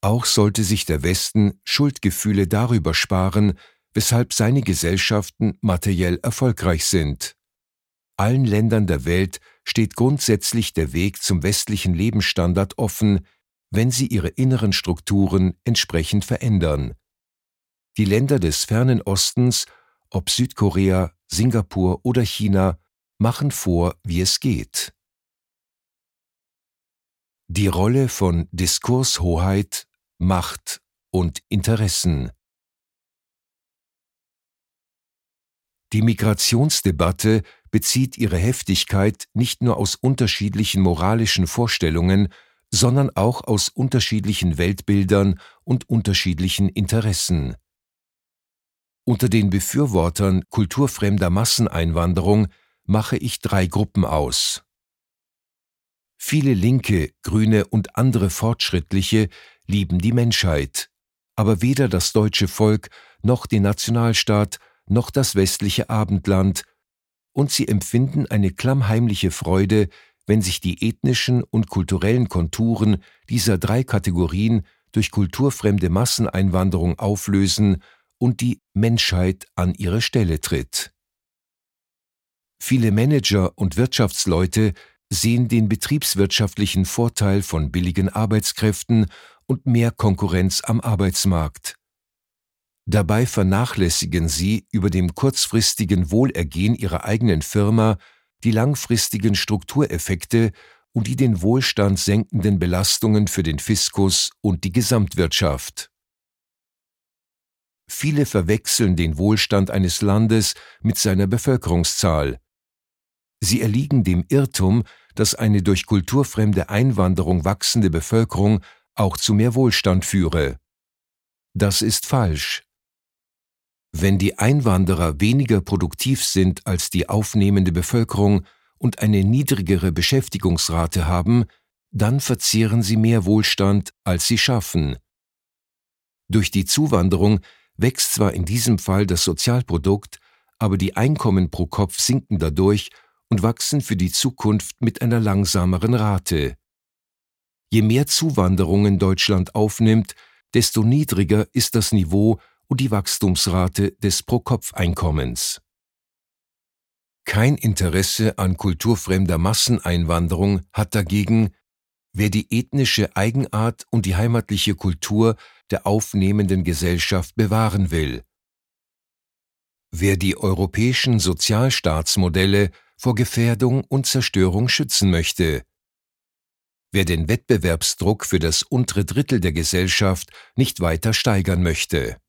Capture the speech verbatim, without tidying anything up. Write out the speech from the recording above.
Auch sollte sich der Westen Schuldgefühle darüber sparen, weshalb seine Gesellschaften materiell erfolgreich sind. Allen Ländern der Welt steht grundsätzlich der Weg zum westlichen Lebensstandard offen, wenn sie ihre inneren Strukturen entsprechend verändern. Die Länder des fernen Ostens, ob Südkorea, Singapur oder China, machen vor, wie es geht. Die Rolle von Diskurshoheit, Macht und Interessen. Die Migrationsdebatte bezieht ihre Heftigkeit nicht nur aus unterschiedlichen moralischen Vorstellungen, sondern auch aus unterschiedlichen Weltbildern und unterschiedlichen Interessen. Unter den Befürwortern kulturfremder Masseneinwanderung mache ich drei Gruppen aus. Viele Linke, Grüne und andere Fortschrittliche lieben die Menschheit, aber weder das deutsche Volk noch den Nationalstaat noch das westliche Abendland, und sie empfinden eine klammheimliche Freude, wenn sich die ethnischen und kulturellen Konturen dieser drei Kategorien durch kulturfremde Masseneinwanderung auflösen und die Menschheit an ihre Stelle tritt. Viele Manager und Wirtschaftsleute sehen den betriebswirtschaftlichen Vorteil von billigen Arbeitskräften und mehr Konkurrenz am Arbeitsmarkt. Dabei vernachlässigen sie über dem kurzfristigen Wohlergehen ihrer eigenen Firma die langfristigen Struktureffekte und die den Wohlstand senkenden Belastungen für den Fiskus und die Gesamtwirtschaft. Viele verwechseln den Wohlstand eines Landes mit seiner Bevölkerungszahl. Sie erliegen dem Irrtum, dass eine durch kulturfremde Einwanderung wachsende Bevölkerung auch zu mehr Wohlstand führe. Das ist falsch. Wenn die Einwanderer weniger produktiv sind als die aufnehmende Bevölkerung und eine niedrigere Beschäftigungsrate haben, dann verzehren sie mehr Wohlstand, als sie schaffen. Durch die Zuwanderung wächst zwar in diesem Fall das Sozialprodukt, aber die Einkommen pro Kopf sinken dadurch und wachsen für die Zukunft mit einer langsameren Rate. Je mehr Zuwanderungen Deutschland aufnimmt, desto niedriger ist das Niveau und die Wachstumsrate des Pro-Kopf-Einkommens. Kein Interesse an kulturfremder Masseneinwanderung hat dagegen, wer die ethnische Eigenart und die heimatliche Kultur der aufnehmenden Gesellschaft bewahren will. Wer die europäischen Sozialstaatsmodelle vor Gefährdung und Zerstörung schützen möchte. Wer den Wettbewerbsdruck für das untere Drittel der Gesellschaft nicht weiter steigern möchte.